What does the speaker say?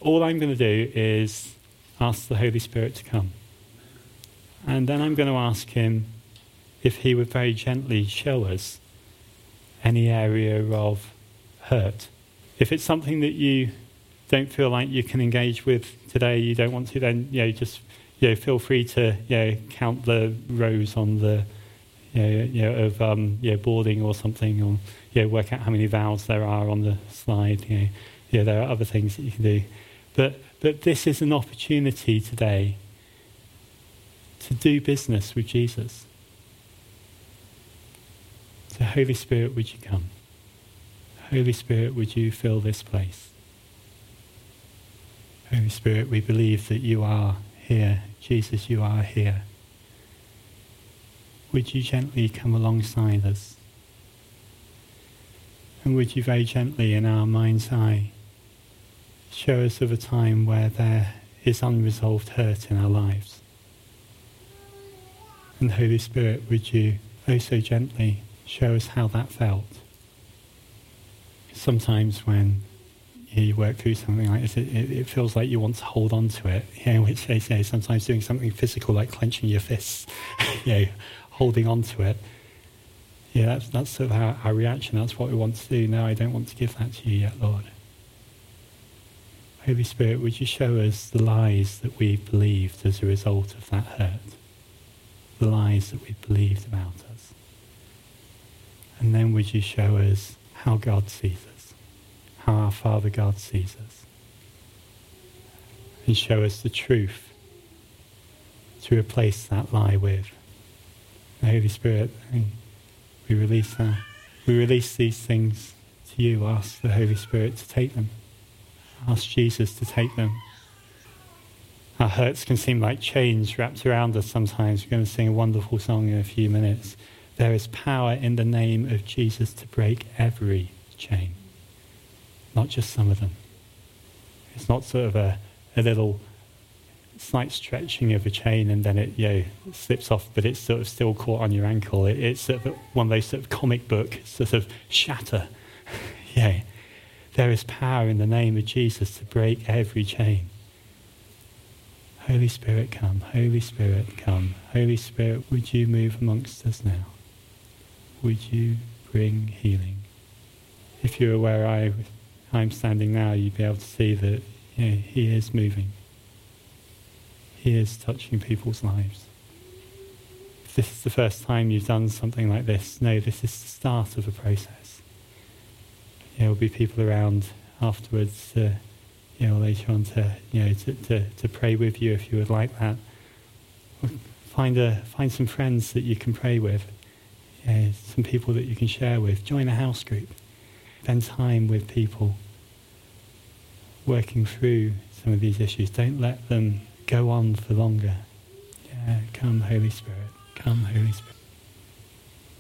all I'm going to do is ask the Holy Spirit to come. And then I'm going to ask him if he would very gently show us any area of hurt. If it's something that you don't feel like you can engage with today, you don't want to, then just feel free to count the rows on the of boarding or something, or work out how many vowels there are on the slide. There are other things that you can do, but this is an opportunity today to do business with Jesus. So Holy Spirit, would you come? Holy Spirit, would you fill this place? Holy Spirit, we believe that you are here. Jesus, you are here. Would you gently come alongside us? And would you very gently, in our mind's eye, show us of a time where there is unresolved hurt in our lives? And Holy Spirit, would you oh so gently show us how that felt? Sometimes when you work through something like this, it feels like you want to hold on to it, which they say sometimes doing something physical like clenching your fists, holding on to it. That's sort of our reaction. That's what we want to do. No, I don't want to give that to you yet, Lord. Holy Spirit, would you show us the lies that we believed as a result of that hurt? The lies that we believed about us. And then would you show us how God sees us, how our Father God sees us, and show us the truth to replace that lie with. The Holy Spirit, we release that. We release these things to you. Ask the Holy Spirit to take them. Ask Jesus to take them. Our hurts can seem like chains wrapped around us sometimes. We're going to sing a wonderful song in a few minutes. There is power in the name of Jesus to break every chain, not just some of them. It's not sort of a little slight stretching of a chain and then it slips off, but it's sort of still caught on your ankle. It's sort of one of those sort of comic book sort of shatter. There is power in the name of Jesus to break every chain. Holy Spirit, come. Holy Spirit, come. Holy Spirit, would you move amongst us now? Would you bring healing? If you were where I'm standing now, you'd be able to see that he is moving. He is touching people's lives. If this is the first time you've done something like this, no, this is the start of a process. There will be people around afterwards later on to pray with you if you would like that. Find some friends that you can pray with, some people that you can share with. Join a house group. Spend time with people working through some of these issues. Don't let them go on for longer. Come, Holy Spirit. Come, Holy Spirit.